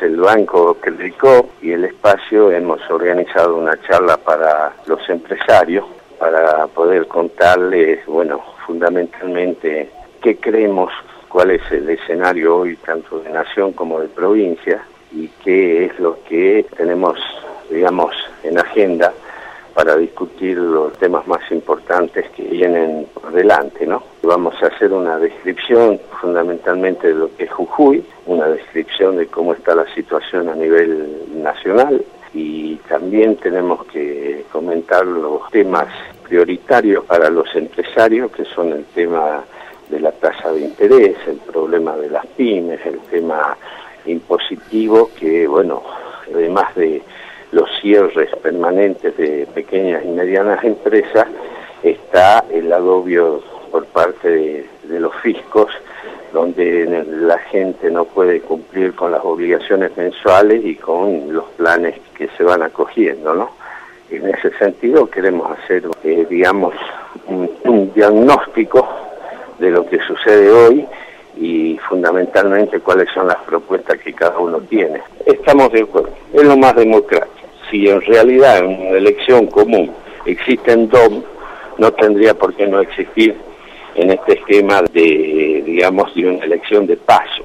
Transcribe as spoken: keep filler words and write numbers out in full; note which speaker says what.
Speaker 1: el Banco Credicop y el Espacio hemos organizado una charla para los empresarios para poder contarles, bueno, fundamentalmente qué creemos, cuál es el escenario hoy tanto de nación como de provincia y qué es lo que tenemos, digamos, en agenda para discutir los temas más importantes que vienen por delante, ¿no? Vamos a hacer una descripción fundamentalmente de lo que es Jujuy, una descripción de cómo está la situación a nivel nacional y también tenemos que comentar los temas prioritarios para los empresarios, que son el tema de la tasa de interés, el problema de las pymes, el tema impositivo, que bueno, además de los cierres permanentes de pequeñas y medianas empresas, está el agobio por parte de, de los fiscos, donde la gente no puede cumplir con las obligaciones mensuales y con los planes que se van acogiendo, ¿no? En ese sentido queremos hacer, eh, digamos, un, un diagnóstico de lo que sucede hoy y fundamentalmente cuáles son las propuestas que cada uno tiene. Estamos de acuerdo, es lo más democrático. Si en realidad en una elección común existen D O M, no tendría por qué no existir en este esquema de, digamos, de una elección de paso.